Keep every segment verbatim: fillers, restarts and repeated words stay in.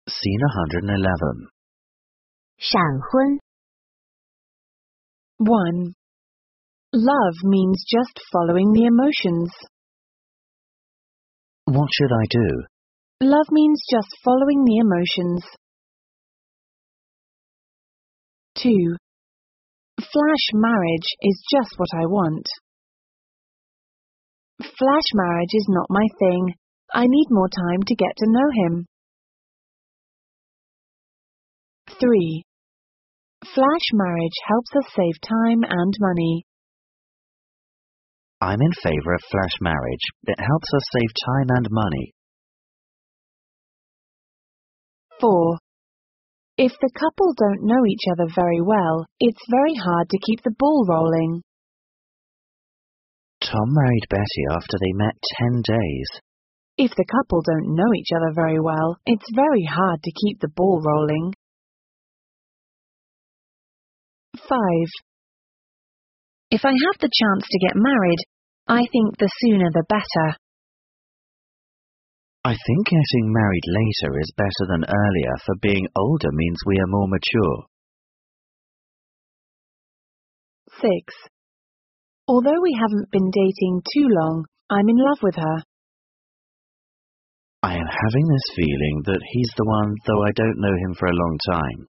Scene one hundred eleven. 闪婚 one. Love means just following the emotions. What should I do? Love means just following the emotions. two. Flash marriage is just what I want. Flash marriage is not my thing. I need more time to get to know him. three. Flash marriage helps us save time and money. I'm in favor of flash marriage. It helps us save time and money. four. If the couple don't know each other very well, it's very hard to keep the ball rolling. Tom married Betty after they met ten days. If the couple don't know each other very well, it's very hard to keep the ball rolling. five. If I have the chance to get married, I think the sooner the better. I think getting married later is better than earlier, for being older means we are more mature. six. Although we haven't been dating too long, I'm in love with her. I am having this feeling that he's the one, though I don't know him for a long time.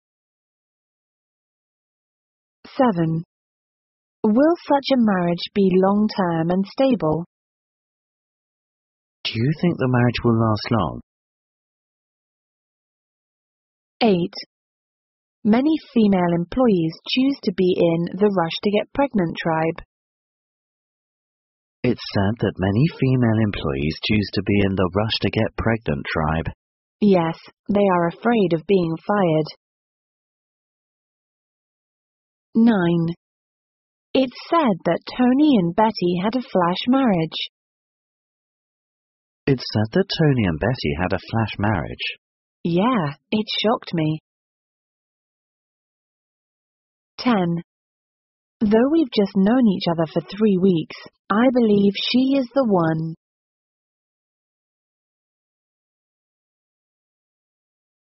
seven. Will such a marriage be long-term and stable? Do you think the marriage will last long? eight. Many female employees choose to be in the rush to get pregnant tribe. It's sad that many female employees choose to be in the rush to get pregnant tribe. Yes, they are afraid of being fired. nine. It's said that Tony and Betty had a flash marriage. It's said that Tony and Betty had a flash marriage. Yeah, it shocked me. ten. Though we've just known each other for three weeks, I believe she is the one.